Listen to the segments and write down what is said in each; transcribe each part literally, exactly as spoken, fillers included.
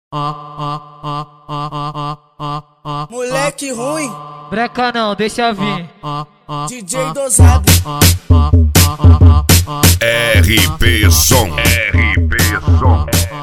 Moleque ruim, breca não, deixa vir. D J dosado. R P Som. R P Som.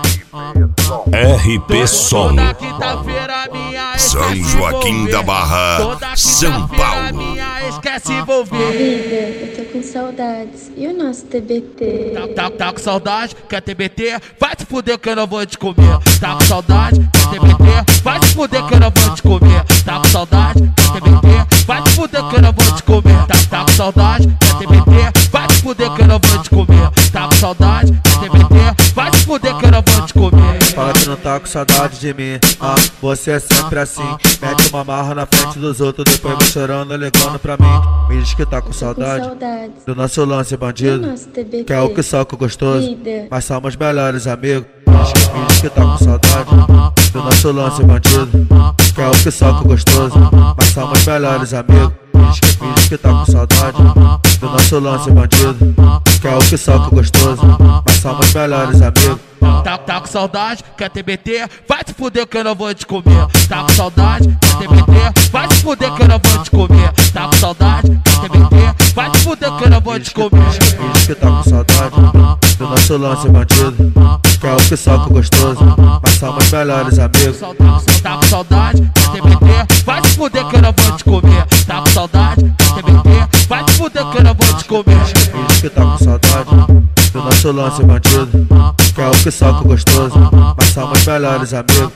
R P Som. Toda quinta-feira minha São Joaquim da Barra, São Paulo. Minha esquece envolver. Vida, eu tô com saudades. E o nosso T B T? Tá, tá, tá com saudade? Quer T B T? Vai se fuder que eu não vou te comer. Tá com saudade? Quer T B T? Vai se fuder que eu não vou te comer. Tá com saudade? Quer T B T? Vai se fuder que eu não vou te comer. Tá, tá com saudade? Quer T B T? Vai se fuder que eu não vou te comer. Tá com saudade? Quer T B T? Vai se fuder que eu não vou te comer. Fala que não tá com saudade de mim. Ah, você é sempre assim. Mete uma marra na frente dos outros, depois vai chorando, ligando pra mim. Me diz que tá com saudade do nosso lance bandido, que é o que soca gostoso, mas somos melhores amigos. Me diz que tá com saudade do nosso lance bandido, que é o que soca gostoso, mas somos melhores amigos. Me diz que tá com saudade do nosso lance bandido, que é o que soca gostoso, mas somos melhores amigos. Tá, tá com saudade? Quer T B T? Vai se fuder que eu não vou te comer. Tá com saudade? Quer T B T? Vai se fuder que eu não vou te comer. Tá com saudade? Quer T B T? Vai se fuder que eu não vou te comer. Me diz que tá com saudade do nosso lance bandido, que é o que soca gostoso, mas somos melhores amigos. Tá com saudade? Quer T B T? Vai se fuder que eu não vou te comer. Tá com saudade? Quer T B T? Vai se fuder que eu não vou te comer. Me diz que tá com saudade do nosso lance bandido, que é o que soca gostoso, mas somos melhores amigos.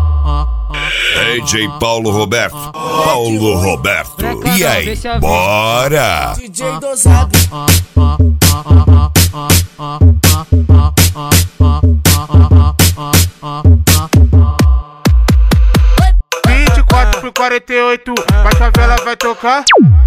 D J Paulo Roberto. Paulo Roberto. E aí, bora! D J dosado. vinte e quatro por quarenta e oito, vai favela vai tocar.